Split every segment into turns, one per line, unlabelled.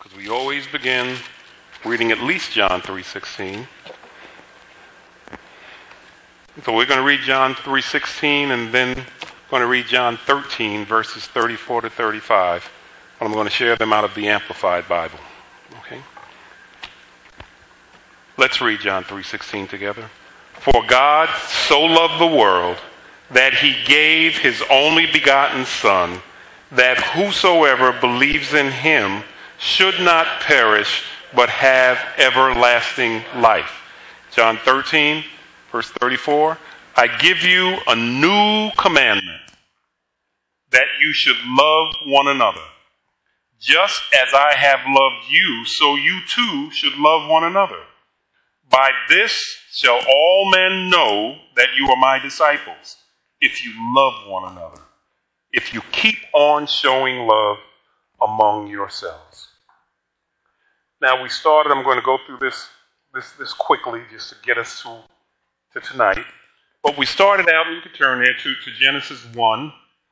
because we always begin reading at least John 3:16. So we're going to read John 3:16 and then going to read John 13, verses 34 to 35. And I'm going to share them out of the Amplified Bible. Okay? Let's read John 3:16 together. For God so loved the world that he gave his only begotten Son, that whosoever believes in him should not perish, but have everlasting life. John 13, verse 34. I give you a new commandment, that you should love one another. Just as I have loved you, so you too should love one another. By this shall all men know that you are my disciples, if you love one another, if you keep on showing love among yourselves. Now we started, I'm going to go through this quickly just to get us to tonight. But we started out, and you can turn there to Genesis 1.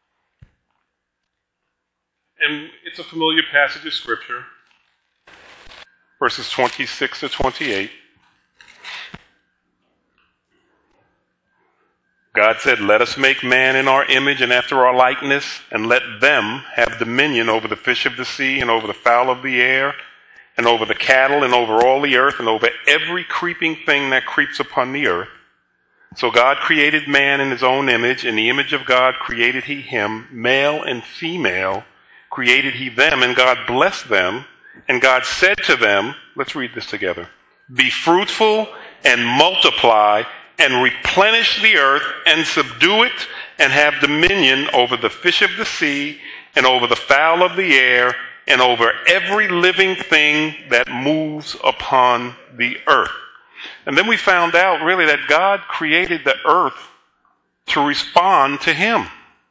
And it's a familiar passage of Scripture, verses 26 to 28. God said, let us make man in our image and after our likeness, and let them have dominion over the fish of the sea, and over the fowl of the air, and over the cattle, and over all the earth, and over every creeping thing that creeps upon the earth. So God created man in his own image. In the image of God created he him, male and female created he them, and God blessed them. And God said to them, let's read this together, be fruitful and multiply, and replenish the earth, and subdue it, and have dominion over the fish of the sea, and over the fowl of the air, and over every living thing that moves upon the earth. And then we found out really that God created the earth to respond to him.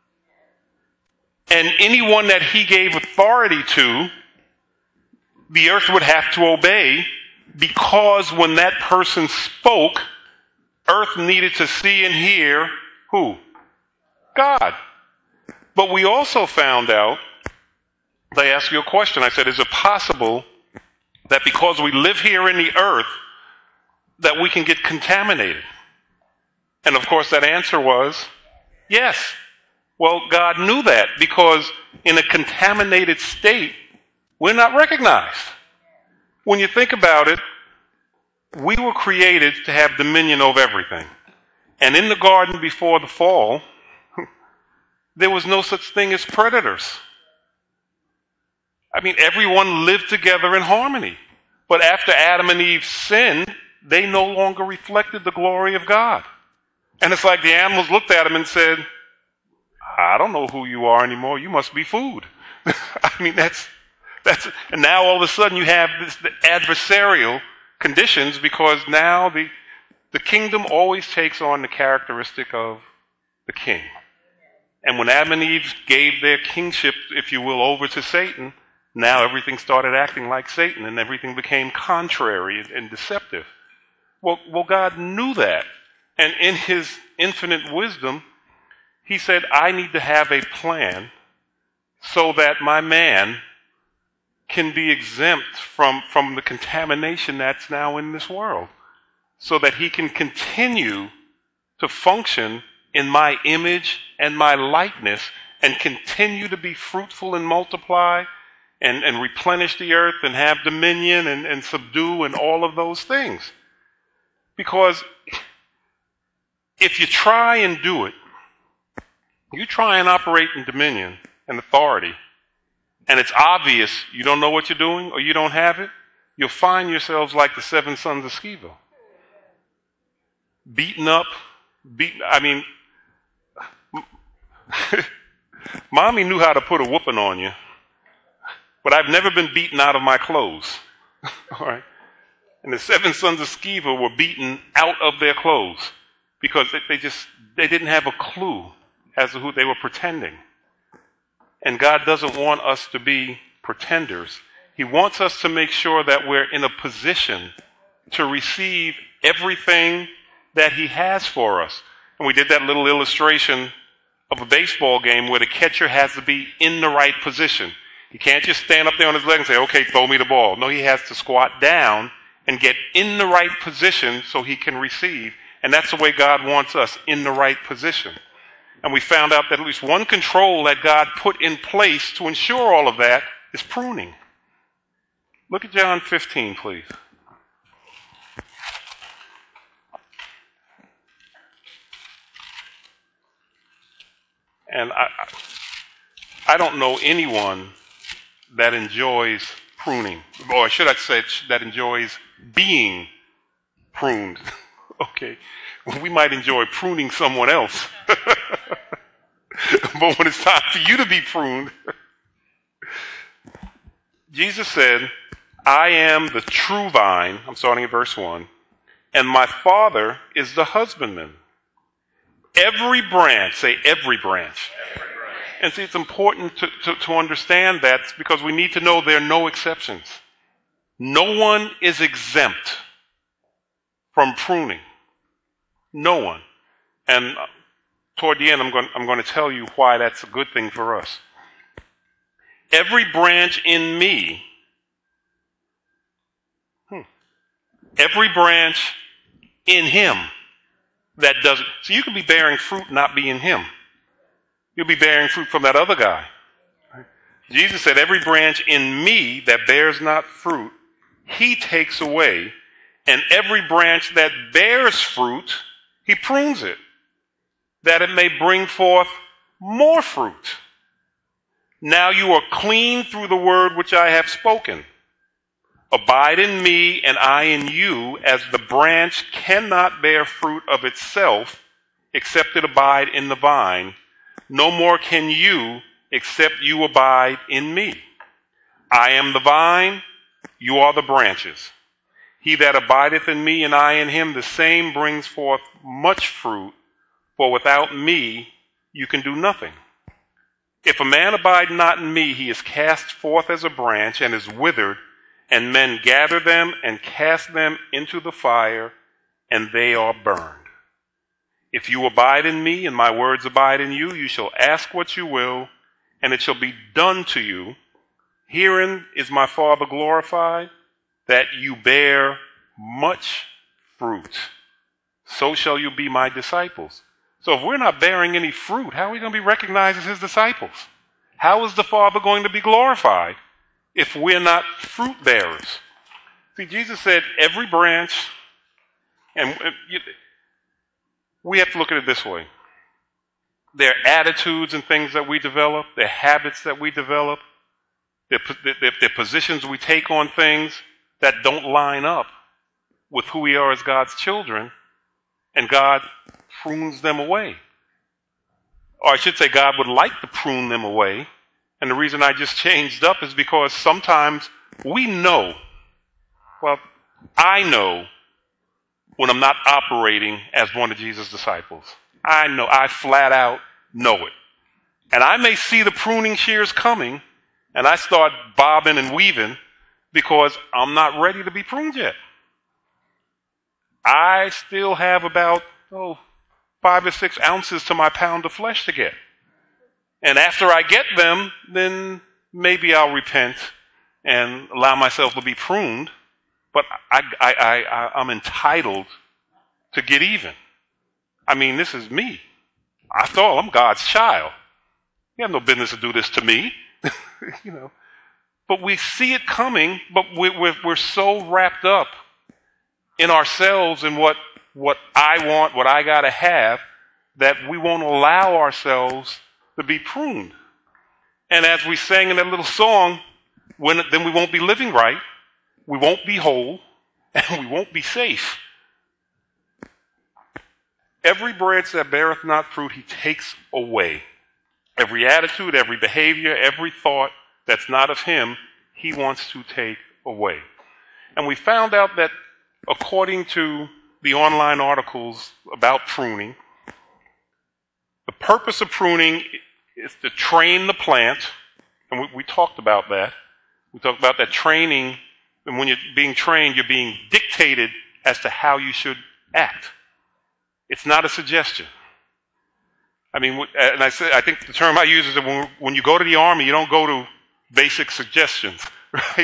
And anyone that he gave authority to, the earth would have to obey, because when that person spoke, earth needed to see and hear who? God. But we also found out, they asked you a question. I said, is it possible that because we live here in the earth, that we can get contaminated? And of course that answer was yes. Well, God knew that, because in a contaminated state, we're not recognized. When you think about it, we were created to have dominion over everything. And in the garden before the fall, there was no such thing as predators. I mean, everyone lived together in harmony. But after Adam and Eve sinned, they no longer reflected the glory of God. And it's like the animals looked at him and said, I don't know who you are anymore. You must be food. I mean, that's, and now all of a sudden you have the adversarial conditions, because now the kingdom always takes on the characteristic of the king. And when Adam and Eve gave their kingship, if you will, over to Satan, now everything started acting like Satan, and everything became contrary and deceptive. Well, God knew that. And in his infinite wisdom, he said, I need to have a plan so that my man can be exempt from the contamination that's now in this world, so that he can continue to function in my image and my likeness, and continue to be fruitful and multiply and replenish the earth and have dominion and subdue and all of those things. Because if you try and do it, you try and operate in dominion and authority, and it's obvious you don't know what you're doing or you don't have it, you'll find yourselves like the 7 sons of Sceva. Beaten up, I mean, mommy knew how to put a whooping on you, but I've never been beaten out of my clothes. All right? And the 7 sons of Sceva were beaten out of their clothes because they didn't have a clue as to who they were pretending. And God doesn't want us to be pretenders. He wants us to make sure that we're in a position to receive everything that he has for us. And we did that little illustration of a baseball game where the catcher has to be in the right position. He can't just stand up there on his leg and say, okay, throw me the ball. No, he has to squat down and get in the right position so he can receive. And that's the way God wants us, in the right position. And we found out that at least one control that God put in place to ensure all of that is pruning. Look at John 15, please. And I don't know anyone that enjoys pruning, or should I say that enjoys being pruned. Okay, we might enjoy pruning someone else. But when it's time for you to be pruned, Jesus said, I am the true vine, I'm starting at verse 1, and my Father is the husbandman. Every branch, say every branch. Every branch. And see, it's important to understand that because we need to know there are no exceptions. No one is exempt from pruning. No one. And toward the end, I'm going to tell you why that's a good thing for us. Every branch in me, every branch in him that doesn't, so you could be bearing fruit not be in him. You'll be bearing fruit from that other guy. Jesus said, every branch in me that bears not fruit, he takes away, and every branch that bears fruit, he prunes it, that it may bring forth more fruit. Now you are clean through the word which I have spoken. Abide in me and I in you, as the branch cannot bear fruit of itself except it abide in the vine. No more can you except you abide in me. I am the vine, you are the branches. He that abideth in me and I in him, the same brings forth much fruit, for without me you can do nothing. If a man abide not in me, he is cast forth as a branch and is withered, and men gather them and cast them into the fire, and they are burned. If you abide in me and my words abide in you, you shall ask what you will, and it shall be done to you. Herein is my Father glorified, that you bear much fruit. So shall you be my disciples. So if we're not bearing any fruit, how are we going to be recognized as his disciples? How is the Father going to be glorified if we're not fruit bearers? See, Jesus said every branch, and we have to look at it this way. There are attitudes and things that we develop, there are habits that we develop, there are positions we take on things that don't line up with who we are as God's children, and God prunes them away. Or I should say God would like to prune them away. And the reason I just changed up is because sometimes we know, well, I know when I'm not operating as one of Jesus' disciples. I know, I flat out know it. And I may see the pruning shears coming, and I start bobbing and weaving because I'm not ready to be pruned yet. I still have about 5 or 6 ounces to my pound of flesh to get. And after I get them, then maybe I'll repent and allow myself to be pruned. But I'm entitled to get even. I mean, this is me. After all, I'm God's child. You have no business to do this to me. You know. But we see it coming, but we're so wrapped up in ourselves and what I want, what I got to have, that we won't allow ourselves to be pruned. And as we sang in that little song, then we won't be living right, we won't be whole, and we won't be safe. Every branch that beareth not fruit, he takes away. Every attitude, every behavior, every thought that's not of him, he wants to take away. And we found out that according to the online articles about pruning, the purpose of pruning is to train the plant, and we talked about that. We talked about that training, and when you're being trained, you're being dictated as to how you should act. It's not a suggestion. I mean, and I think the term I use is that when you go to the army, you don't go to basic suggestions, right?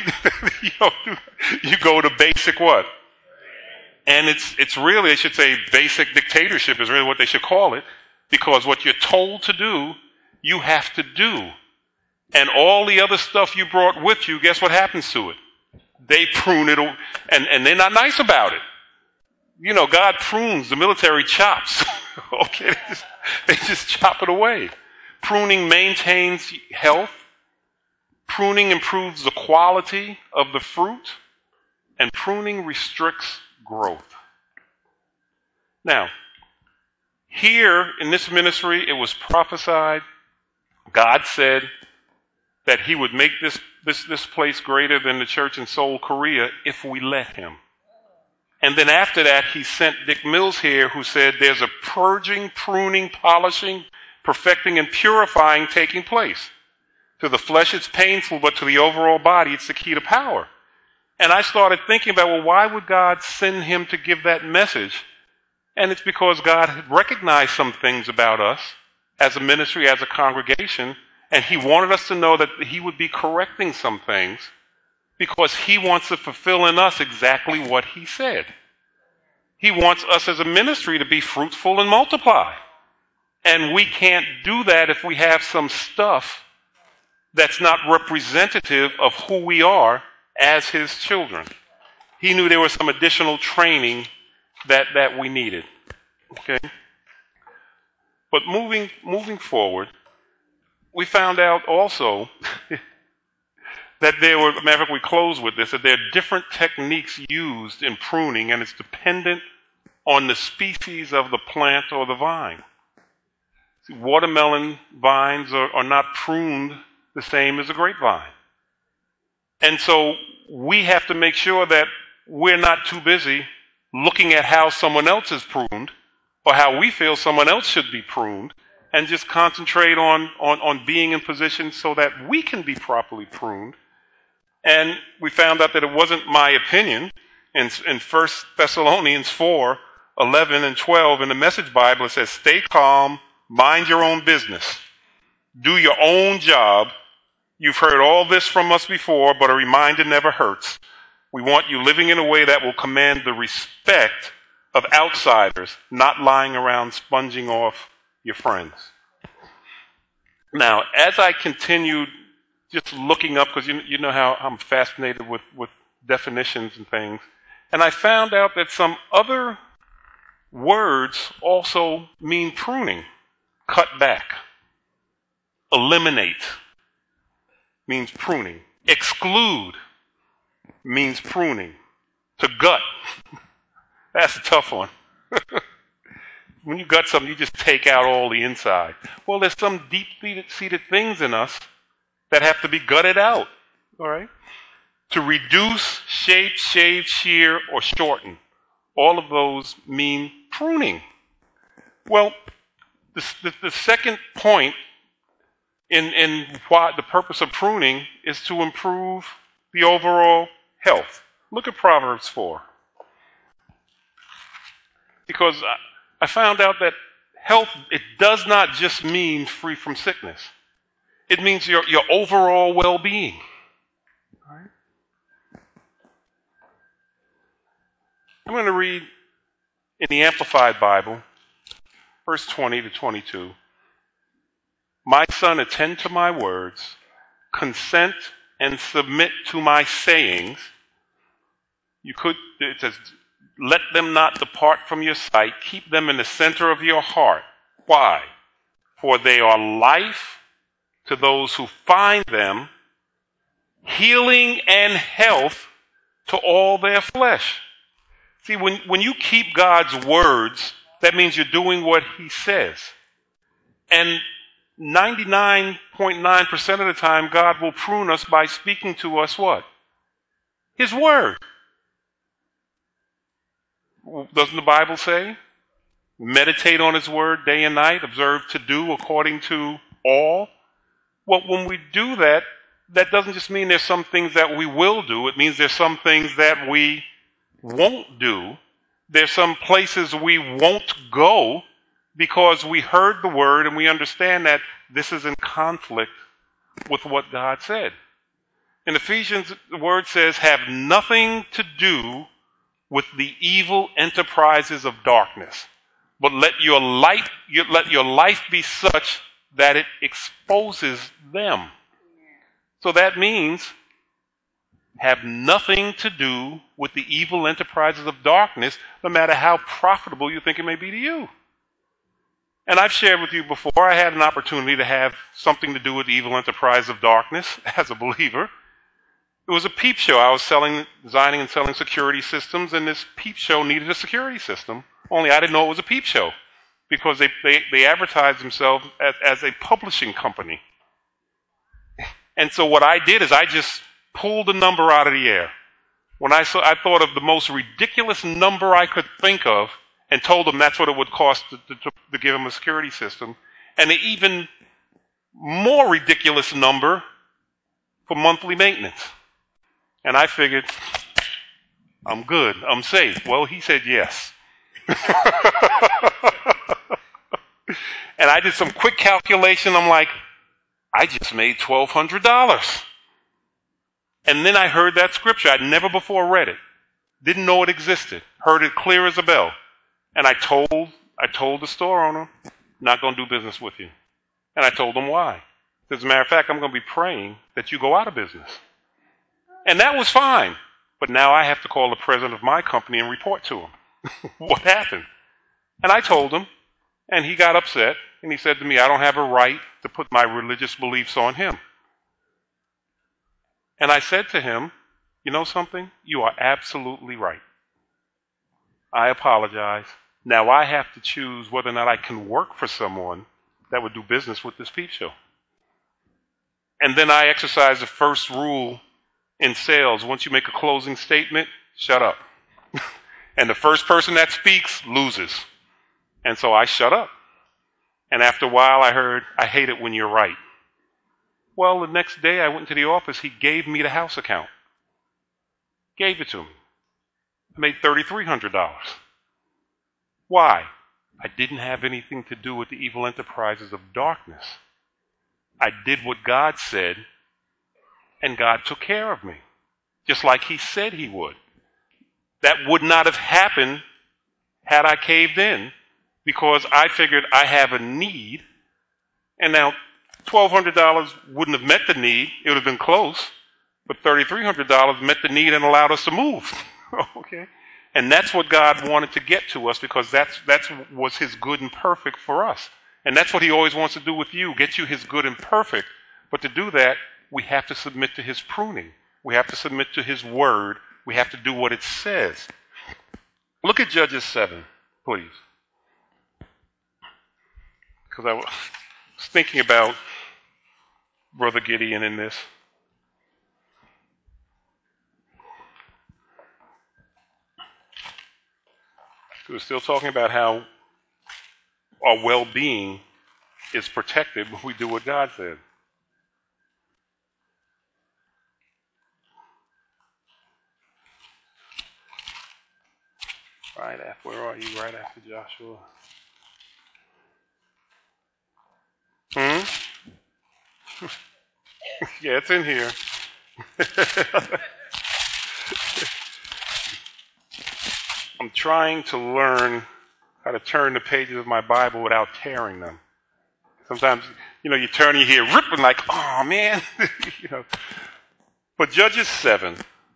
You go to basic what? And it's really, they should say basic dictatorship is really what they should call it, because what you're told to do, you have to do. And all the other stuff you brought with you, guess what happens to it? They prune it, and they're not nice about it. God prunes, the military chops. Okay, they just chop it away. Pruning maintains health. Pruning improves the quality of the fruit. And pruning restricts growth. Now, here in this ministry, it was prophesied. God said that he would make this place greater than the church in Seoul, Korea, if we let him. And then after that, he sent Dick Mills here, who said there's a purging, pruning, polishing, perfecting, and purifying taking place. To the flesh, it's painful, but to the overall body, it's the key to power. And I started thinking about, well, why would God send him to give that message? And it's because God had recognized some things about us as a ministry, as a congregation, and he wanted us to know that he would be correcting some things because he wants to fulfill in us exactly what he said. He wants us as a ministry to be fruitful and multiply. And we can't do that if we have some stuff that's not representative of who we are as his children. He knew there was some additional training that we needed. Okay? But moving forward, we found out also that there were, matter of fact, we close with this, that there are different techniques used in pruning, and it's dependent on the species of the plant or the vine. See, watermelon vines are not pruned the same as a grapevine. And so we have to make sure that we're not too busy looking at how someone else is pruned or how we feel someone else should be pruned, and just concentrate on being in position so that we can be properly pruned. And we found out that it wasn't my opinion. In 1 Thessalonians 4, 11 and 12 in the Message Bible, it says, stay calm, mind your own business, do your own job. You've heard all this from us before, but a reminder never hurts. We want you living in a way that will command the respect of outsiders, not lying around sponging off your friends. Now, as I continued just looking up, because you know how I'm fascinated with definitions and things, and I found out that some other words also mean pruning. Cut back. Eliminate means pruning. Exclude means pruning. To gut. That's a tough one. When you gut something, you just take out all the inside. Well, there's some deep-seated things in us that have to be gutted out. All right? To reduce, shape, shave, shear, or shorten. All of those mean pruning. Well, the second point in what the purpose of pruning is to improve the overall health. Look at Proverbs 4. Because I found out that health, it does not just mean free from sickness. It means your overall well-being. All right? I'm going to read in the Amplified Bible, verse 20 to 22. My son, attend to my words, consent and submit to my sayings. It says, let them not depart from your sight. Keep them in the center of your heart. Why? For they are life to those who find them, healing and health to all their flesh. See, when you keep God's words, that means you're doing what he says. And 99.9% of the time, God will prune us by speaking to us what? His word. Doesn't the Bible say? Meditate on his word day and night, observe to do according to all. Well, when we do that, that doesn't just mean there's some things that we will do. It means there's some things that we won't do. There's some places we won't go because we heard the word and we understand that this is in conflict with what God said. In Ephesians, the word says, have nothing to do with the evil enterprises of darkness, but let your life be such that it exposes them. So that means have nothing to do with the evil enterprises of darkness, no matter how profitable you think it may be to you. And I've shared with you before, I had an opportunity to have something to do with the evil enterprise of darkness as a believer. It was a peep show. I was designing and selling security systems, and this peep show needed a security system. Only I didn't know it was a peep show because they advertised themselves as a publishing company. And so what I did is I just pulled a number out of the air. I thought of the most ridiculous number I could think of and told them that's what it would cost to give them a security system. And an even more ridiculous number for monthly maintenance. And I figured, I'm good, I'm safe. Well, he said yes. And I did some quick calculation. I'm like, I just made $1,200. And then I heard that scripture. I'd never before read it. Didn't know it existed. Heard it clear as a bell. And I told the store owner, not going to do business with you. And I told him why. As a matter of fact, I'm going to be praying that you go out of business. And that was fine. But now I have to call the president of my company and report to him what happened. And I told him, and he got upset. And he said to me, I don't have a right to put my religious beliefs on him. And I said to him, you know something? You are absolutely right. I apologize. Now I have to choose whether or not I can work for someone that would do business with this peep show. And then I exercise the first rule in sales. Once you make a closing statement, shut up. And the first person that speaks loses. And so I shut up. And after a while I heard, I hate it when you're right. Well, the next day I went to the office. He gave me the house account. Gave it to me. I made $3,300. Why? I didn't have anything to do with the evil enterprises of darkness. I did what God said, and God took care of me, just like he said he would. That would not have happened had I caved in, because I figured I have a need, and now $1,200 wouldn't have met the need. It would have been close, but $3,300 met the need and allowed us to move. Okay? And that's what God wanted to get to us, because that was his good and perfect for us. And that's what he always wants to do with you, get you his good and perfect. But to do that, we have to submit to his pruning. We have to submit to his word. We have to do what it says. Look at Judges 7, please. Because I was thinking about Brother Gideon in this. We're still talking about how our well-being is protected when we do what God said. Where are you? Right after Joshua. Yeah, it's in here. I'm trying to learn how to turn the pages of my Bible without tearing them. Sometimes, you turn and you hear ripping like, oh man. But Judges 7,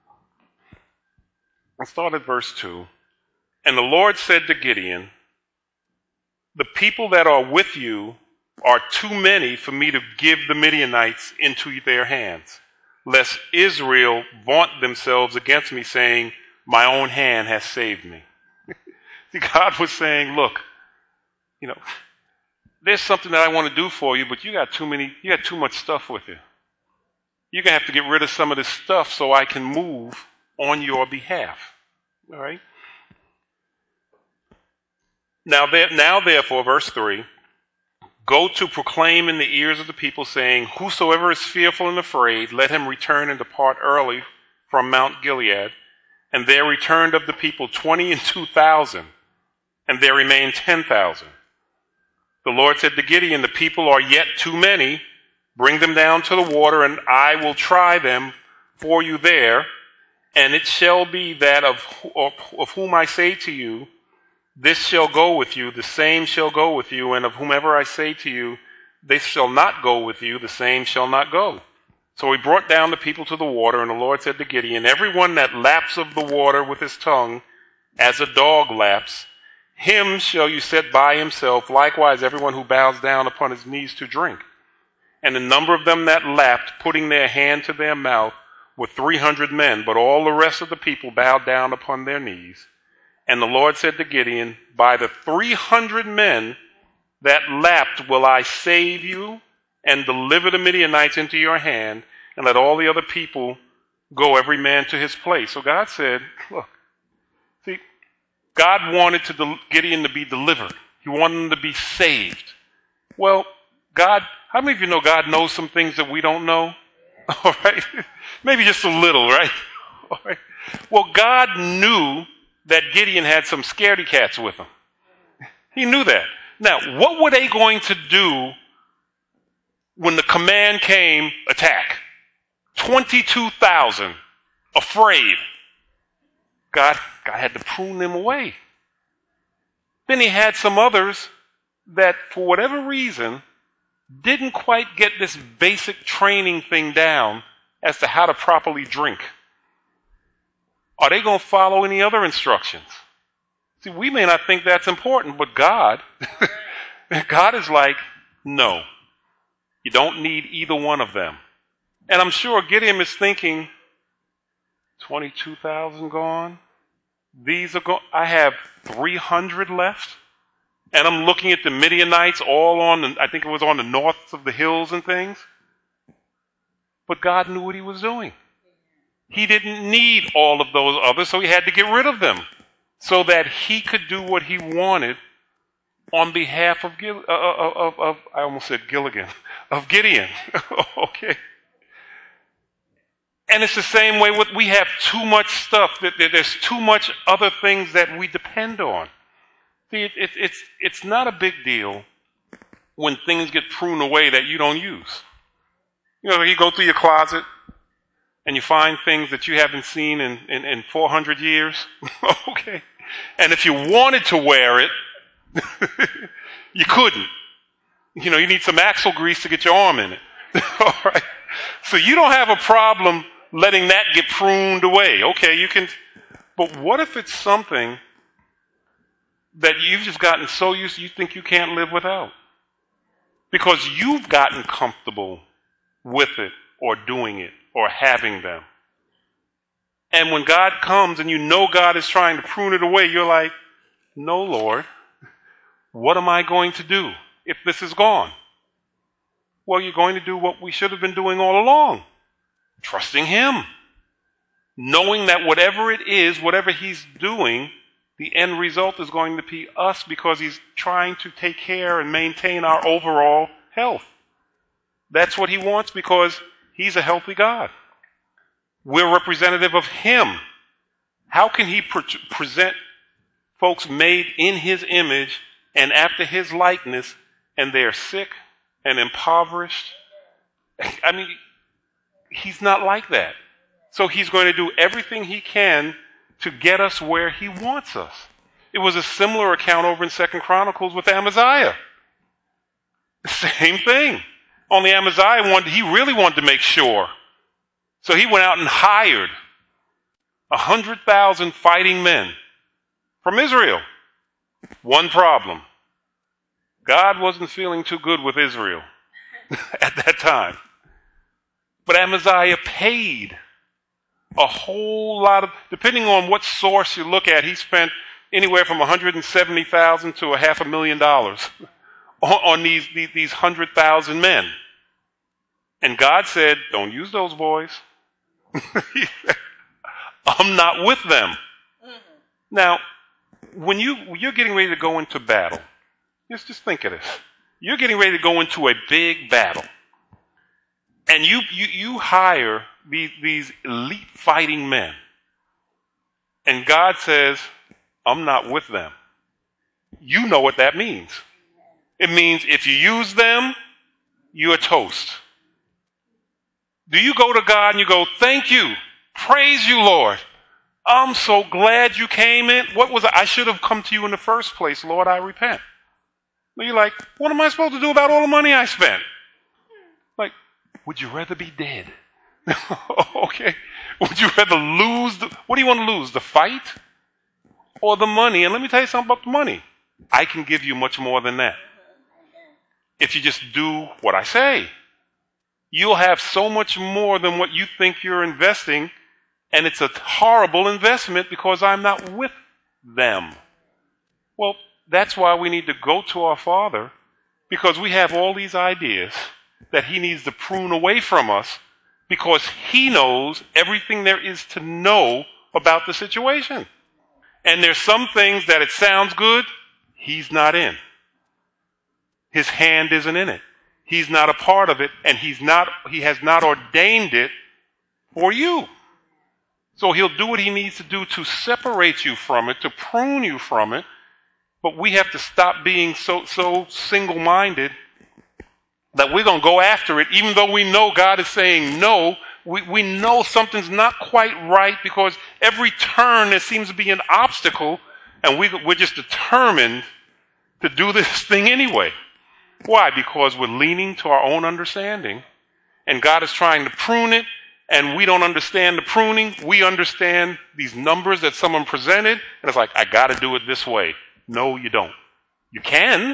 I'll start at verse 2. And the Lord said to Gideon, the people that are with you are too many for me to give the Midianites into their hands, lest Israel vaunt themselves against me, saying, my own hand has saved me. See, God was saying, look, there's something that I want to do for you, but you got too much stuff with you. You're going to have to get rid of some of this stuff so I can move on your behalf. All right? Now therefore, verse 3, go to proclaim in the ears of the people, saying, whosoever is fearful and afraid, let him return and depart early from Mount Gilead. And there returned of the people 22,000, and there remained 10,000. The Lord said to Gideon, the people are yet too many. Bring them down to the water, and I will try them, for you there, and it shall be that of whom I say to you, this shall go with you, the same shall go with you, and of whomever I say to you, this shall not go with you, the same shall not go. So he brought down the people to the water, and the Lord said to Gideon, everyone that laps of the water with his tongue, as a dog laps, him shall you set by himself, likewise everyone who bows down upon his knees to drink. And the number of them that lapped, putting their hand to their mouth, were 300 men, but all the rest of the people bowed down upon their knees. And the Lord said to Gideon, by the 300 men that lapped will I save you, and deliver the Midianites into your hand, and let all the other people go, every man to his place. So God said, look, see, God wanted Gideon to be delivered. He wanted him to be saved. Well, God, how many of you know God knows some things that we don't know? All right? Maybe just a little, right? All right. Well, God knew that Gideon had some scaredy cats with him. He knew that. Now, what were they going to do when the command came, attack? 22,000 afraid. God had to prune them away. Then he had some others that, for whatever reason, didn't quite get this basic training thing down as to how to properly drink. Are they going to follow any other instructions? See, we may not think that's important, but God is like, no, you don't need either one of them. And I'm sure Gideon is thinking, 22,000 gone. These are gone. I have 300 left. And I'm looking at the Midianites all I think it was on the north of the hills and things. But God knew what he was doing. He didn't need all of those others, so he had to get rid of them so that he could do what he wanted on behalf of I almost said Gilligan, of Gideon. Okay. And it's the same way with, we have too much stuff, that there's too much other things that we depend on. See, it's not a big deal when things get pruned away that you don't use. You know, you go through your closet and you find things that you haven't seen in 400 years. Okay. And if you wanted to wear it, you couldn't. You know, you need some axle grease to get your arm in it. All right. So you don't have a problem letting that get pruned away. Okay, you can. But what if it's something that you've just gotten so used to, you think you can't live without? Because you've gotten comfortable with it or doing it or having them. And when God comes and you know God is trying to prune it away, you're like, no, Lord, what am I going to do if this is gone? Well, you're going to do what we should have been doing all along. Trusting him. Knowing that whatever it is, whatever he's doing, the end result is going to be us, because he's trying to take care and maintain our overall health. That's what he wants, because he's a healthy God. We're representative of him. How can he present folks made in his image and after his likeness, and they're sick and impoverished? I mean, he's not like that. So he's going to do everything he can to get us where he wants us. It was a similar account over in 2 Chronicles with Amaziah. Same thing. Only Amaziah he really wanted to make sure. So he went out and hired 100,000 fighting men from Israel. One problem. God wasn't feeling too good with Israel at that time. But Amaziah paid a whole lot of, depending on what source you look at, he spent anywhere from $170,000 to $500,000 on these 100,000 men. And God said, don't use those boys. I'm not with them. Now, when you're getting ready to go into battle, just think of this. You're getting ready to go into a big battle. And you hire these elite fighting men. And God says, I'm not with them. You know what that means. It means if you use them, you're toast. Do you go to God and you go, thank you, praise you, Lord. I'm so glad you came in. What was I should have come to you in the first place, Lord, I repent. Well, you're like, what am I supposed to do about all the money I spent? Like, would you rather be dead? Okay. Would you rather lose? What do you want to lose? The fight or the money? And let me tell you something about the money. I can give you much more than that. If you just do what I say, you'll have so much more than what you think you're investing. And it's a horrible investment because I'm not with them. Well, that's why we need to go to our Father, because we have all these ideas that He needs to prune away from us, because He knows everything there is to know about the situation. And there's some things that it sounds good, He's not in. His hand isn't in it. He's not a part of it, and He has not ordained it for you. So He'll do what He needs to do to separate you from it, to prune you from it. But we have to stop being so single-minded that we're going to go after it, even though we know God is saying no. We know something's not quite right, because every turn there seems to be an obstacle, and we're just determined to do this thing anyway. Why? Because we're leaning to our own understanding, and God is trying to prune it, and we don't understand the pruning. We understand these numbers that someone presented, and it's like, I got to do it this way. No, you don't. You can,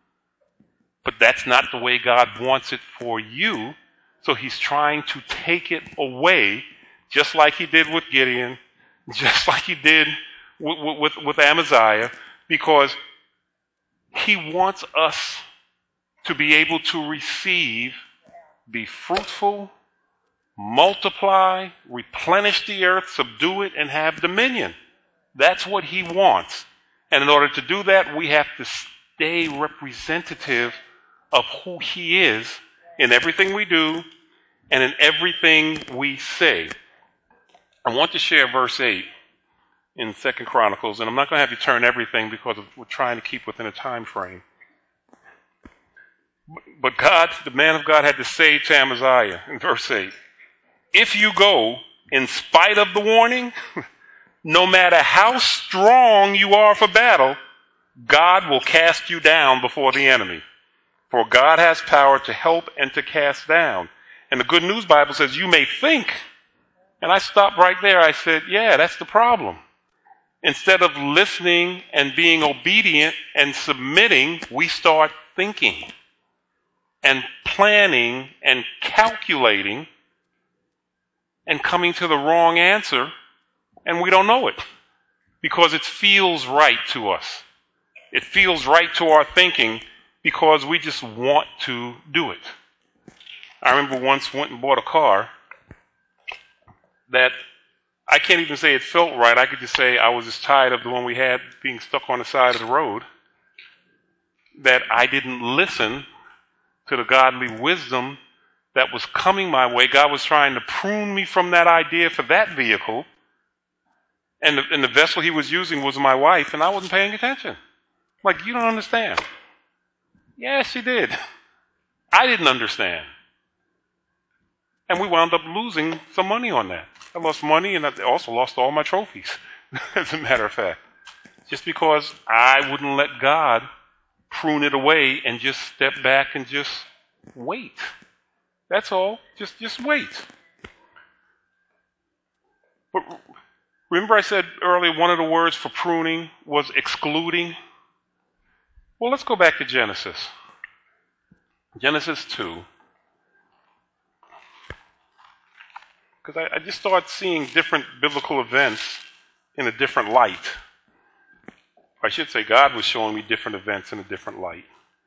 but that's not the way God wants it for you. So He's trying to take it away, just like He did with Gideon, just like He did with Amaziah, because He wants us to be able to receive, be fruitful, multiply, replenish the earth, subdue it, and have dominion. That's what He wants. And in order to do that, we have to stay representative of who He is in everything we do and in everything we say. I want to share verse 8 in 2 Chronicles, and I'm not going to have you turn everything because we're trying to keep within a time frame. But God, the man of God, had to say to Amaziah in verse 8, if you go in spite of the warning, no matter how strong you are for battle, God will cast you down before the enemy. For God has power to help and to cast down. And the Good News Bible says, you may think. And I stopped right there. I said, yeah, that's the problem. Instead of listening and being obedient and submitting, we start thinking and planning and calculating and coming to the wrong answer. And we don't know it because it feels right to us. It feels right to our thinking because we just want to do it. I remember once went and bought a car that I can't even say it felt right. I could just say I was just tired of the one we had being stuck on the side of the road, that I didn't listen to the godly wisdom that was coming my way. God was trying to prune me from that idea for that vehicle. And the vessel He was using was my wife, and I wasn't paying attention. Like, you don't understand. Yes, she did. I didn't understand. And we wound up losing some money on that. I lost money, and I also lost all my trophies, as a matter of fact. Just because I wouldn't let God prune it away and just step back and just wait. That's all. Just wait. But remember I said earlier one of the words for pruning was excluding? Well, let's go back to Genesis. Genesis 2. Because I just started seeing different biblical events in a different light. I should say God was showing me different events in a different light.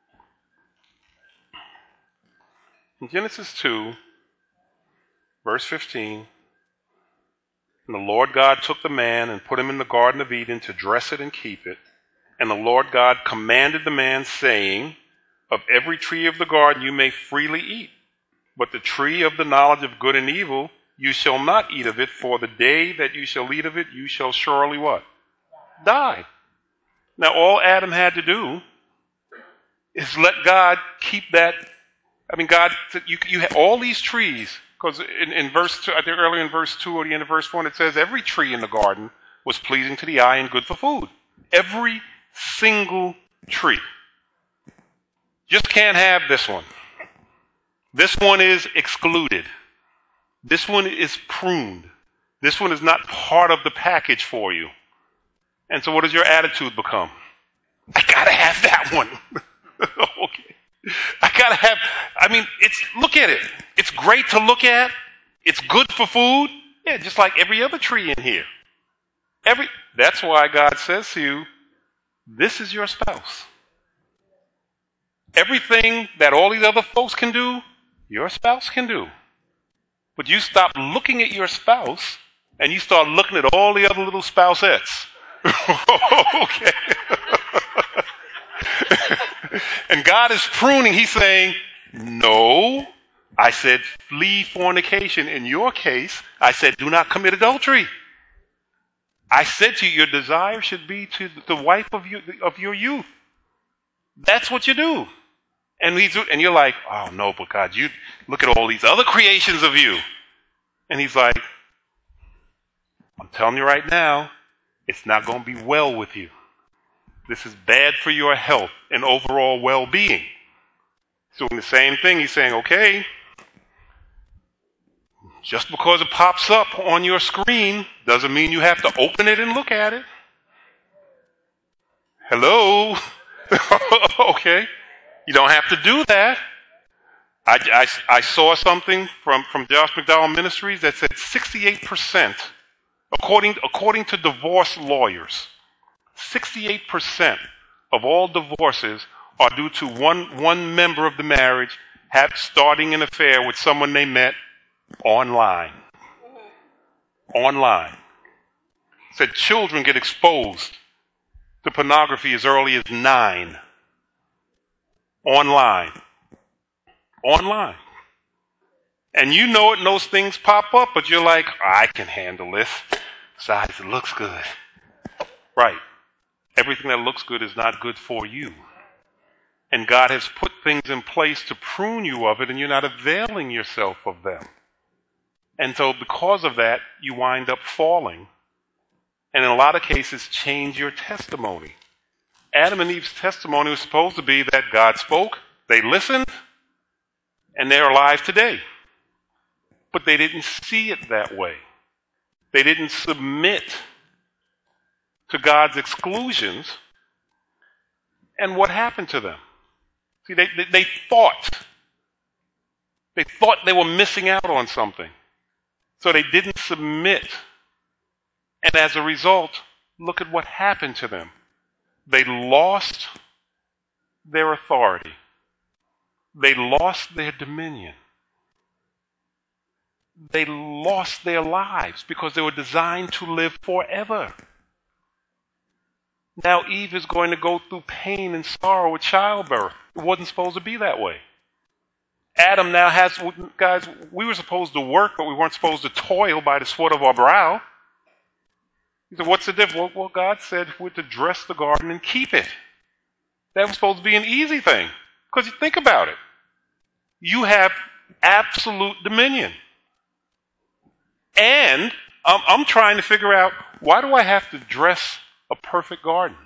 In Genesis 2, verse 15, and the Lord God took the man and put him in the Garden of Eden to dress it and keep it. And the Lord God commanded the man, saying, of every tree of the garden you may freely eat, but the tree of the knowledge of good and evil you shall not eat of it, for the day that you shall eat of it you shall surely what? Die. Now all Adam had to do is let God keep that. I mean, God, you have all these trees Because in verse 2, I think earlier in verse 2 or the end of verse 1, it says every tree in the garden was pleasing to the eye and good for food. Every single tree. Just can't have this one. This one is excluded. This one is pruned. This one is not part of the package for you. And so what does your attitude become? I gotta have that one. Okay. Look at it. It's great to look at. It's good for food. Yeah, just like every other tree in here. That's why God says to you, this is your spouse. Everything that all these other folks can do, your spouse can do. But you stop looking at your spouse and you start looking at all the other little spousettes. Okay. And God is pruning. He's saying, no. I said, flee fornication. In your case, I said, do not commit adultery. I said to you, your desire should be to the wife of your youth. That's what you do. And you're like, oh no, but God, you look at all these other creations of you. And he's like, I'm telling you right now, it's not going to be well with you. This is bad for your health and overall well-being. So in the same thing, he's saying, okay, just because it pops up on your screen doesn't mean you have to open it and look at it. Hello? Okay. You don't have to do that. I saw something from Josh McDowell Ministries that said 68%, according to divorce lawyers, 68% of all divorces are due to one member of the marriage starting an affair with someone they met online. Online. Said children get exposed to pornography as early as 9. Online. And you know it, and those things pop up, but you're like, I can handle this. Besides, it looks good. Right. Everything that looks good is not good for you. And God has put things in place to prune you of it, and you're not availing yourself of them. And so because of that, you wind up falling. And in a lot of cases, change your testimony. Adam and Eve's testimony was supposed to be that God spoke, they listened, and they're alive today. But they didn't see it that way. They didn't submit to God's exclusions. And what happened to them? See, they thought they were missing out on something. So they didn't submit. And as a result, look at what happened to them. They lost their authority. They lost their dominion. They lost their lives because they were designed to live forever. Now Eve is going to go through pain and sorrow with childbirth. It wasn't supposed to be that way. Adam now has, guys, we were supposed to work, but we weren't supposed to toil by the sweat of our brow. He said, what's the difference? Well, God said we're to dress the garden and keep it. That was supposed to be an easy thing. Because you think about it. You have absolute dominion. And I'm trying to figure out, why do I have to dress a perfect garden?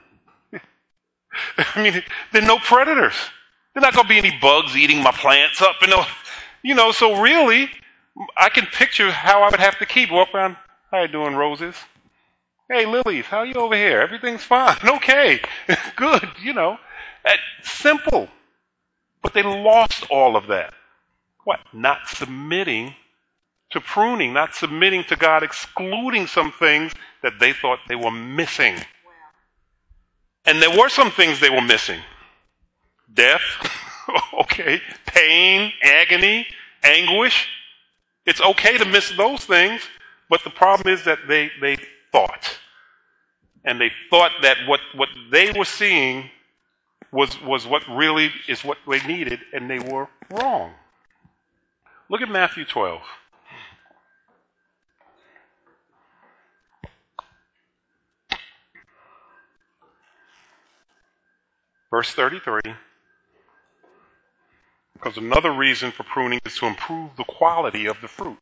I mean, there are no predators. There's not going to be any bugs eating my plants up. So really, I can picture how I would have to keep. Walk around, how you doing, roses? Hey, lilies, how you over here? Everything's fine. Okay, good, Simple. But they lost all of that. What? Not submitting to pruning, not submitting to God, excluding some things that they thought they were missing. Wow. And there were some things they were missing. Death, okay, pain, agony, anguish. It's okay to miss those things, but the problem is that they thought. And they thought that what they were seeing was what really is what they needed, and they were wrong. Look at Matthew 12. Verse 33. Because another reason for pruning is to improve the quality of the fruit.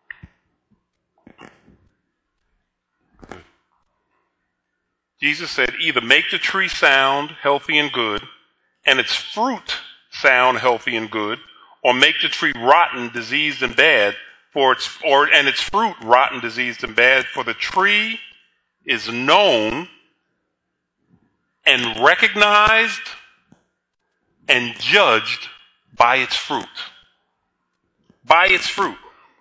Jesus said, either make the tree sound, healthy and good, and its fruit sound, healthy and good, or make the tree rotten, diseased and bad, and its fruit rotten, diseased and bad, for the tree is known and recognized and judged by its fruit. By its fruit.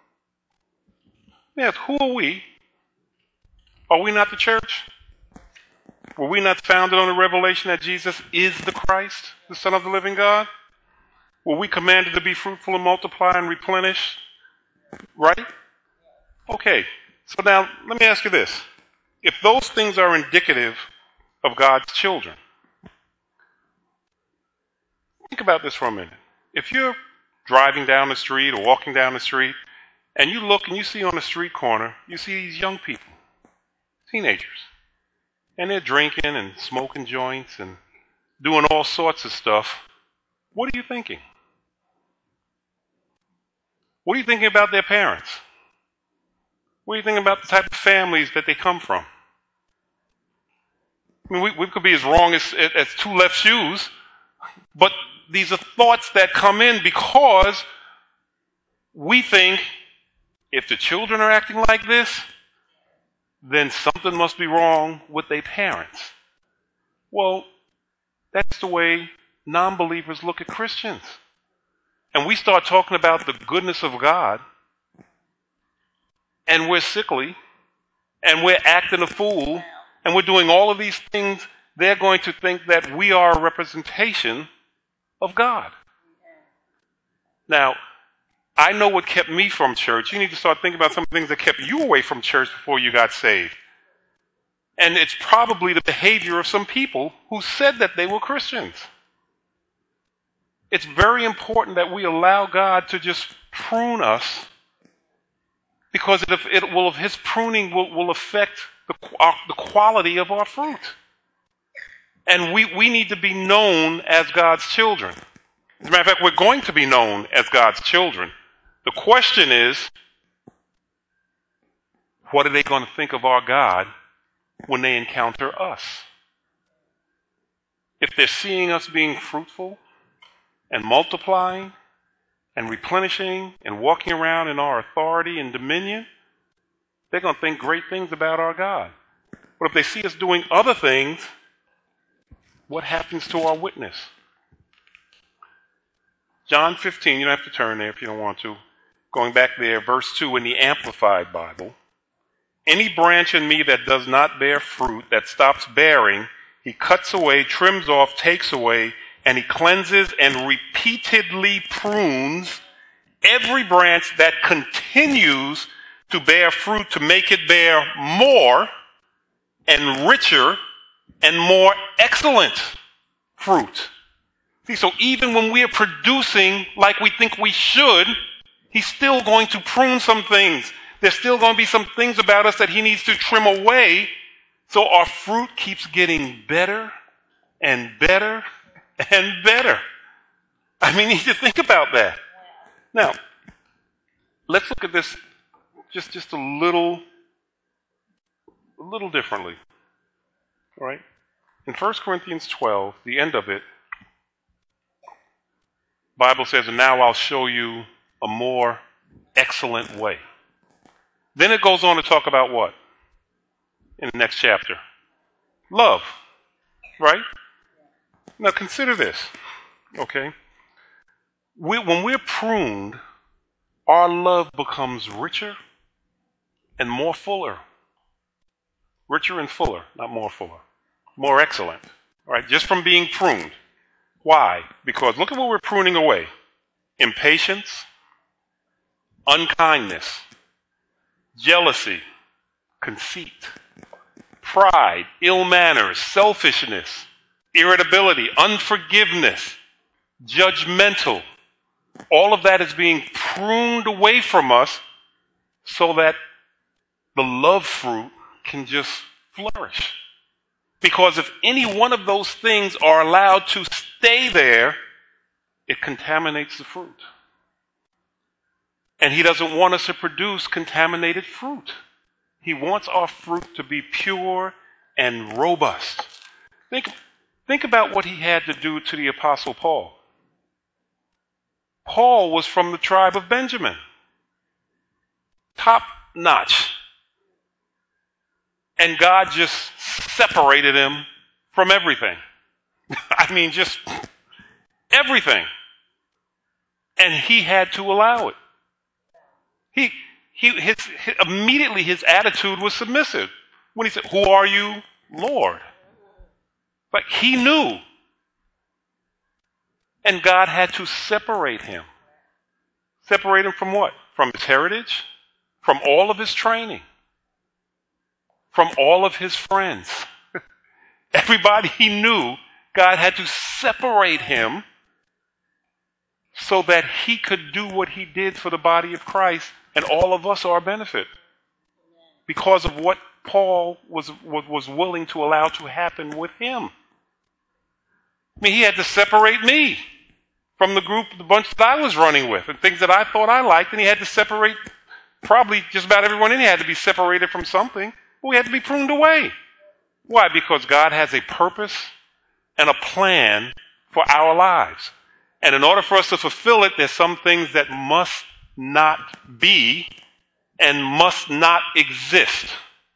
Yes, who are we? Are we not the church? Were we not founded on the revelation that Jesus is the Christ, the Son of the living God? Were we commanded to be fruitful and multiply and replenish? Right? Okay. So now, let me ask you this. If those things are indicative of God's children, think about this for a minute. If you're driving down the street or walking down the street, and you look and you see on the street corner, you see these young people, teenagers, and they're drinking and smoking joints and doing all sorts of stuff, what are you thinking? What are you thinking about their parents? What are you thinking about the type of families that they come from? I mean, we could be as wrong as two left shoes, but these are thoughts that come in because we think if the children are acting like this, then something must be wrong with their parents. Well, that's the way non-believers look at Christians. And we start talking about the goodness of God, and we're sickly, and we're acting a fool, and we're doing all of these things, they're going to think that we are a representation of God. Now, I know what kept me from church. You need to start thinking about some things that kept you away from church before you got saved. And it's probably the behavior of some people who said that they were Christians. It's very important that we allow God to just prune us, because his pruning will affect the quality of our fruit. And we need to be known as God's children. As a matter of fact, we're going to be known as God's children. The question is, what are they going to think of our God when they encounter us? If they're seeing us being fruitful and multiplying and replenishing and walking around in our authority and dominion, they're going to think great things about our God. But if they see us doing other things, what happens to our witness? John 15, you don't have to turn there if you don't want to. Going back there, verse 2 in the Amplified Bible. Any branch in me that does not bear fruit, that stops bearing, he cuts away, trims off, takes away, and he cleanses and repeatedly prunes every branch that continues to bear fruit, to make it bear more and richer and more excellent fruit. See, so even when we are producing like we think we should, he's still going to prune some things. There's still going to be some things about us that he needs to trim away, so our fruit keeps getting better and better and better. I mean, you need to think about that. Now, let's look at this just a little differently. All right? In 1 Corinthians 12, the end of it, the Bible says, and now I'll show you a more excellent way. Then it goes on to talk about what? In the next chapter. Love. Right? Now consider this. Okay? When we're pruned, our love becomes richer and more fuller. Richer and fuller, not more fuller. More excellent. All right? Just from being pruned. Why? Because look at what we're pruning away. Impatience, unkindness, jealousy, conceit, pride, ill manners, selfishness, irritability, unforgiveness, judgmental. All of that is being pruned away from us so that the love fruit can just flourish. Because if any one of those things are allowed to stay there, it contaminates the fruit. And he doesn't want us to produce contaminated fruit. He wants our fruit to be pure and robust. Think about what he had to do to the Apostle Paul. Paul was from the tribe of Benjamin. Top notch. And God just separated him from everything. I mean, just everything. And he had to allow it. Immediately his attitude was submissive. When he said, "Who are you, Lord?" Like he knew. And God had to separate him. Separate him from what? From his heritage, from all of his training, from all of his friends. Everybody he knew, God had to separate him so that he could do what he did for the body of Christ, and all of us are a benefit because of what Paul was willing to allow to happen with him. I mean, he had to separate me from the bunch that I was running with, and things that I thought I liked, and he had to separate probably just about everyone in here had to be separated from something. But we had to be pruned away. Why? Because God has a purpose and a plan for our lives. And in order for us to fulfill it, there's some things that must not be and must not exist.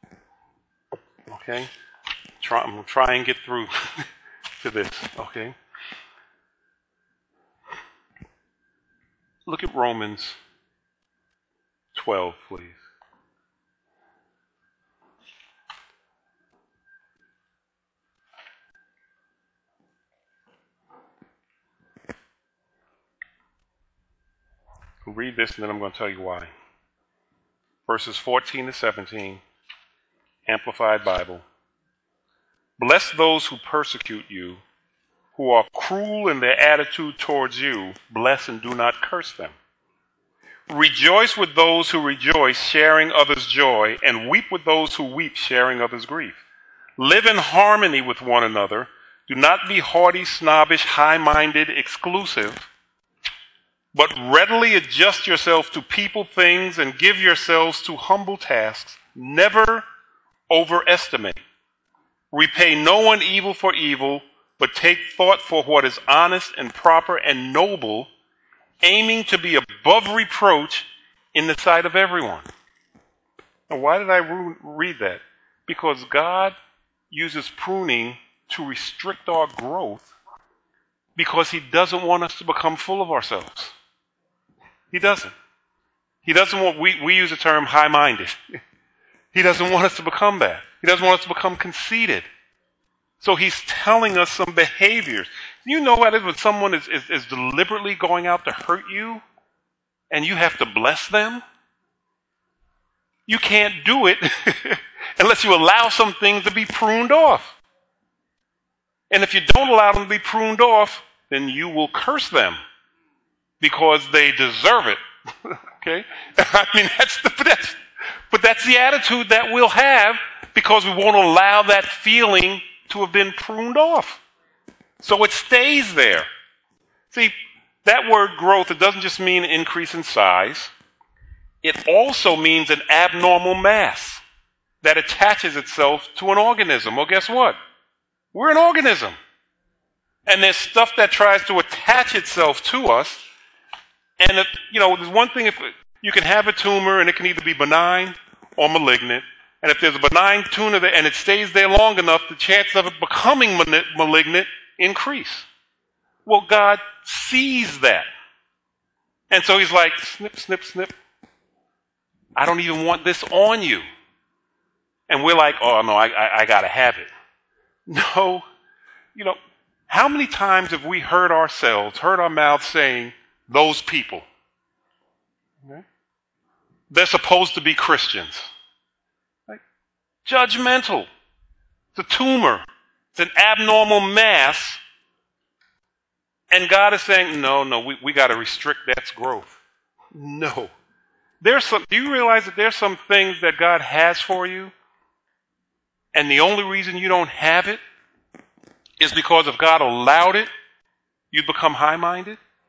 Okay? I'm going to try and get through to this. Okay? Look at Romans 12, please. I'll read this and then I'm going to tell you why. Verses 14 to 17, Amplified Bible. Bless those who persecute you, who are cruel in their attitude towards you. Bless and do not curse them. Rejoice with those who rejoice, sharing others' joy, and weep with those who weep, sharing others' grief. Live in harmony with one another. Do not be haughty, snobbish, high-minded, exclusive, but readily adjust yourself to people, things, and give yourselves to humble tasks. Never overestimate. Repay no one evil for evil, but take thought for what is honest and proper and noble, aiming to be above reproach in the sight of everyone. Now, why did I read that? Because God uses pruning to restrict our growth because he doesn't want us to become full of ourselves. He doesn't. He doesn't want, we use the term high-minded. He doesn't want us to become that. He doesn't want us to become conceited. So he's telling us some behaviors. You know what it is when someone is deliberately going out to hurt you and you have to bless them? You can't do it unless you allow some things to be pruned off. And if you don't allow them to be pruned off, then you will curse them because they deserve it. Okay? I mean, that's the attitude that we'll have because we won't allow that feeling to have been pruned off. So it stays there. See, that word growth, it doesn't just mean increase in size. It also means an abnormal mass that attaches itself to an organism. Well, guess what? We're an organism. And there's stuff that tries to attach itself to us. And, there's one thing, if you can have a tumor and it can either be benign or malignant. And if there's a benign tumor there and it stays there long enough, the chances of it becoming malignant increase. Well, God sees that. And so he's like, snip, snip, snip. I don't even want this on you. And we're like, oh, no, I got to have it. No. How many times have we heard our mouths saying, those people? Okay? They're supposed to be Christians. Right? Judgmental. It's a tumor. It's an abnormal mass. And God is saying, no, we got to restrict that growth. No. Do you realize that there's some things that God has for you? And the only reason you don't have it is because if God allowed it, you'd become high-minded?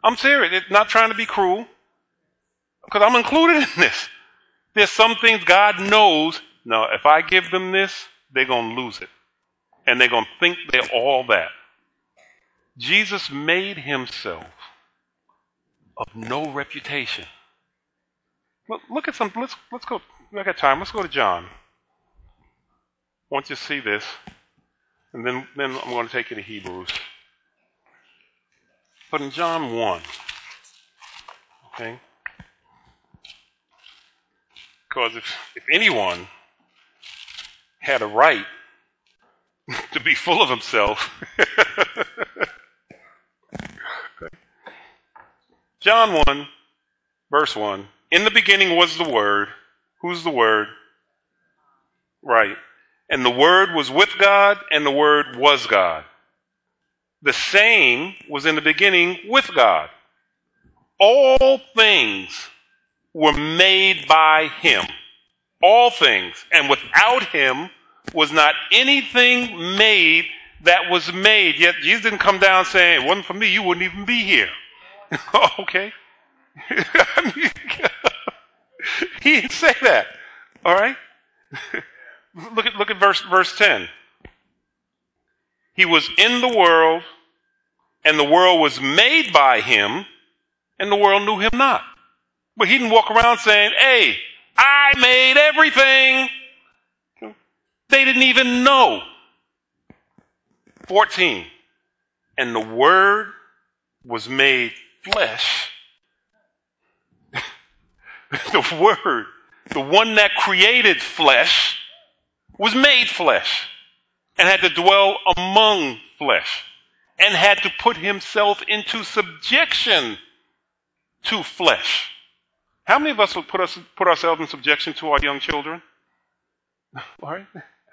I'm serious. It's not trying to be cruel, because I'm included in this. There's some things God knows, no, if I give them this, they're going to lose it. And they're going to think they're all that. Jesus made himself of no reputation. Look at something. Let's go. I got time. Let's go to John. I want you to see this. And then I'm going to take you to Hebrews. But in John 1, okay? Because if anyone had a right to be full of himself, okay. John 1, verse 1, in the beginning was the Word. Who's the Word? Right. And the Word was with God, and the Word was God. The same was in the beginning with God. All things were made by him. All things. And without him was not anything made that was made. Yet Jesus didn't come down saying, it wasn't for me, you wouldn't even be here. Okay. He didn't say that. All right. Look at verse 10. He was in the world, and the world was made by him, and the world knew him not. But he didn't walk around saying, hey, I made everything. They didn't even know. 14. And the Word was made flesh. The Word, the one that created flesh, was made flesh and had to dwell among flesh and had to put himself into subjection to flesh. How many of us would put ourselves in subjection to our young children? All right.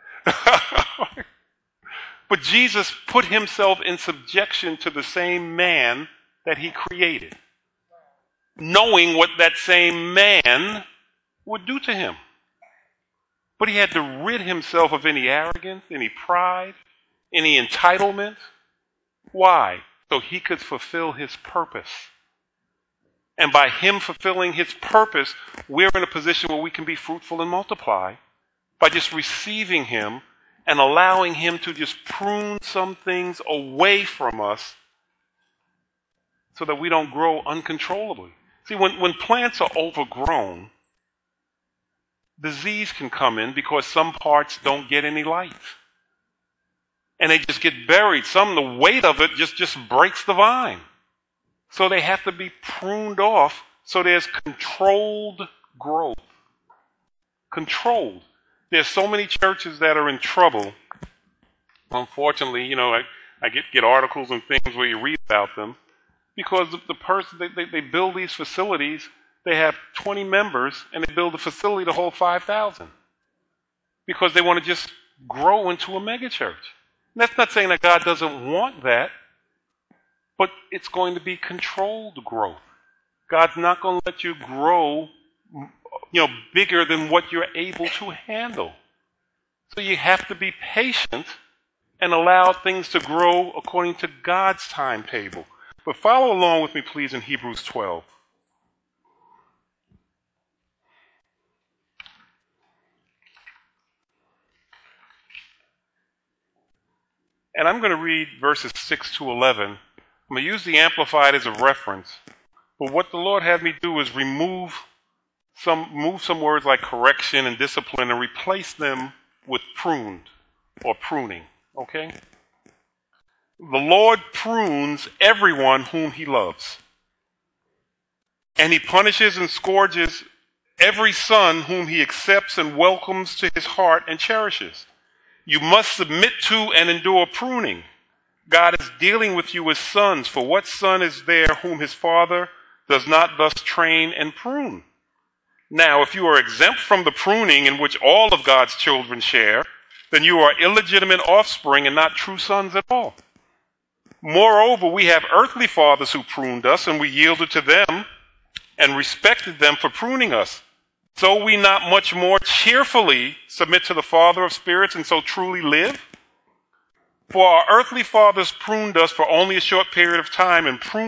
But Jesus put himself in subjection to the same man that he created, knowing what that same man would do to him. But he had to rid himself of any arrogance, any pride, any entitlement. Why? So he could fulfill his purpose. And by him fulfilling his purpose, we're in a position where we can be fruitful and multiply by just receiving him and allowing him to just prune some things away from us so that we don't grow uncontrollably. See, when plants are overgrown, disease can come in because some parts don't get any light. And they just get buried. The weight of it just breaks the vine. So they have to be pruned off so there's controlled growth. Controlled. There's so many churches that are in trouble. Unfortunately, I get articles and things where you read about them because the person, they build these facilities. They have 20 members, and they build a facility to hold 5,000 because they want to just grow into a megachurch. That's not saying that God doesn't want that, but it's going to be controlled growth. God's not going to let you grow, bigger than what you're able to handle. So you have to be patient and allow things to grow according to God's timetable. But follow along with me, please, in Hebrews 12. And I'm going to read verses 6 to 11. I'm going to use the Amplified as a reference. But what the Lord had me do is move some words like correction and discipline and replace them with pruned or pruning. Okay? The Lord prunes everyone whom he loves. And he punishes and scourges every son whom he accepts and welcomes to his heart and cherishes. You must submit to and endure pruning. God is dealing with you as sons, for what son is there whom his father does not thus train and prune? Now, if you are exempt from the pruning in which all of God's children share, then you are illegitimate offspring and not true sons at all. Moreover, we have earthly fathers who pruned us, and we yielded to them and respected them for pruning us. So we not much more cheerfully submit to the Father of spirits and so truly live? For our earthly fathers pruned us for only a short period of time and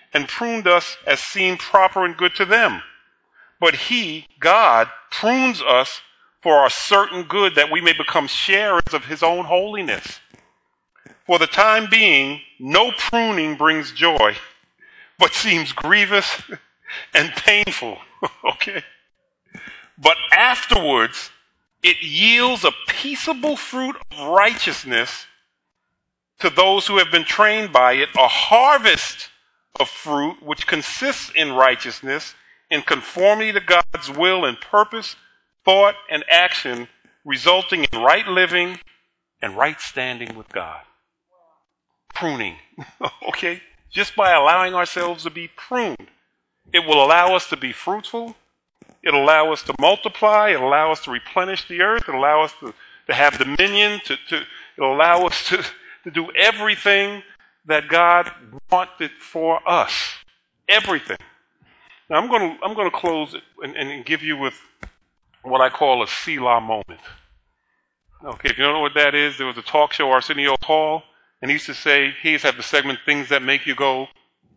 and pruned us as seemed proper and good to them. But he, God, prunes us for our certain good, that we may become sharers of his own holiness. For the time being, no pruning brings joy, but seems grievous and painful. Okay? But afterwards, it yields a peaceable fruit of righteousness to those who have been trained by it, a harvest of fruit which consists in righteousness, in conformity to God's will and purpose, thought, and action, resulting in right living and right standing with God. Pruning. Okay? Just by allowing ourselves to be pruned, it will allow us to be fruitful. It'll allow us to multiply. It'll allow us to replenish the earth. It'll allow us to have dominion. It'll allow us to do everything that God wanted for us. Everything. Now I'm going to close it and give you with what I call a Selah moment. Okay, if you don't know what that is, there was a talk show, Arsenio Hall, and he used to say, he used to have the segment, things that make you go,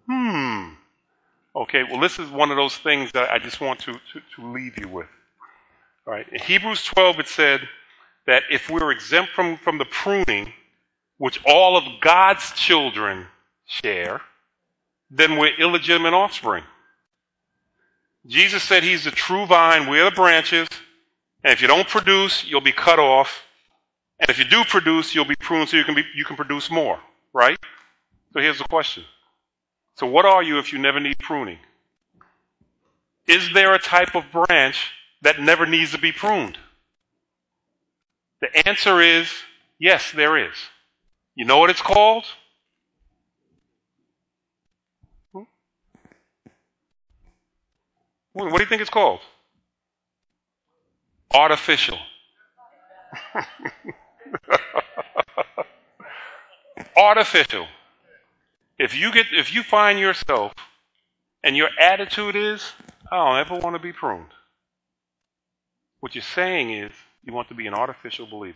Okay, well, this is one of those things that I just want to leave you with. All right, in Hebrews 12, it said that if we're exempt from the pruning, which all of God's children share, then we're illegitimate offspring. Jesus said he's the true vine, we're the branches, and if you don't produce, you'll be cut off. And if you do produce, you'll be pruned so you can produce more, right? So here's the question. So what are you if you never need pruning? Is there a type of branch that never needs to be pruned? The answer is yes, there is. You know what it's called? What do you think it's called? Artificial. Artificial. If you find yourself and your attitude is, I don't ever want to be pruned, what you're saying is you want to be an artificial believer.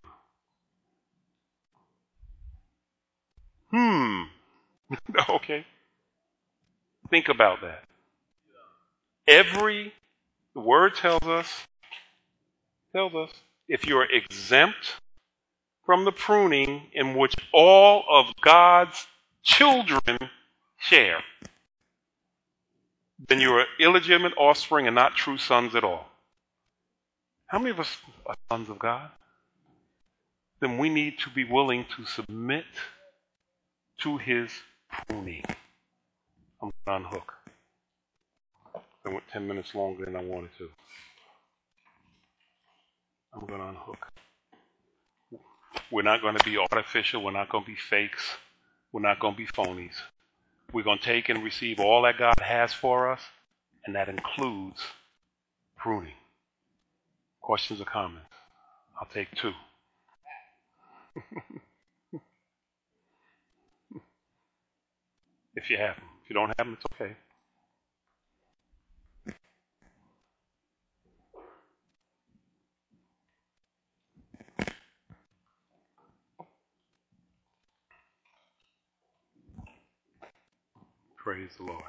Okay. Think about that. The word tells us, if you're exempt from the pruning in which all of God's children share, then you're an illegitimate offspring and not true sons at all. How many of us are sons of God? Then we need to be willing to submit to his pruning. I'm going to unhook. I went 10 minutes longer than I wanted to. I'm going to unhook. We're not going to be artificial. We're not going to be fakes. We're not going to be phonies. We're going to take and receive all that God has for us, and that includes pruning. Questions or comments? I'll take two. If you have them. If you don't have them, it's okay. Praise the Lord.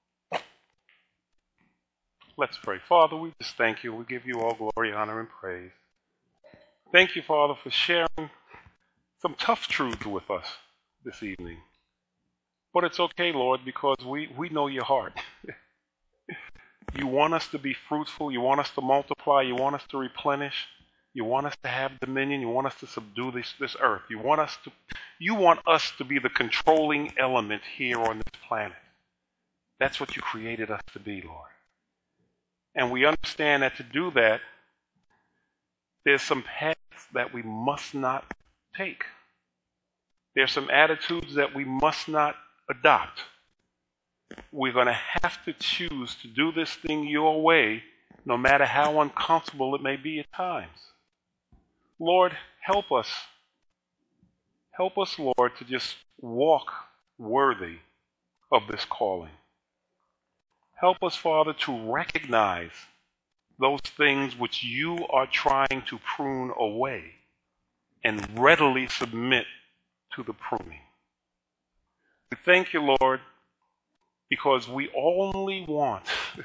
Let's pray. Father, we just thank you. We give you all glory, honor, and praise. Thank you, Father, for sharing some tough truths with us this evening. But it's okay, Lord, because we know your heart. You want us to be fruitful. You want us to multiply. You want us to replenish. You want us to have dominion. You want us to subdue this earth. You want us to be the controlling element here on this planet. That's what you created us to be, Lord. And we understand that to do that, there's some paths that we must not take. There's some attitudes that we must not adopt. We're going to have to choose to do this thing your way, no matter how uncomfortable it may be at times. Lord, help us. Help us, Lord, to just walk worthy of this calling. Help us, Father, to recognize those things which you are trying to prune away and readily submit to the pruning. We thank you, Lord, because we only want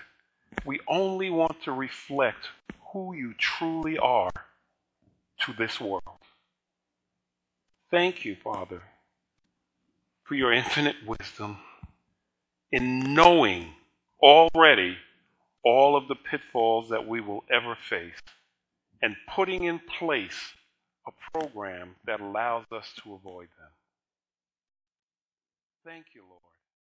to reflect who you truly are to this world. Thank you, Father, for your infinite wisdom in knowing already all of the pitfalls that we will ever face and putting in place a program that allows us to avoid them. Thank you, Lord.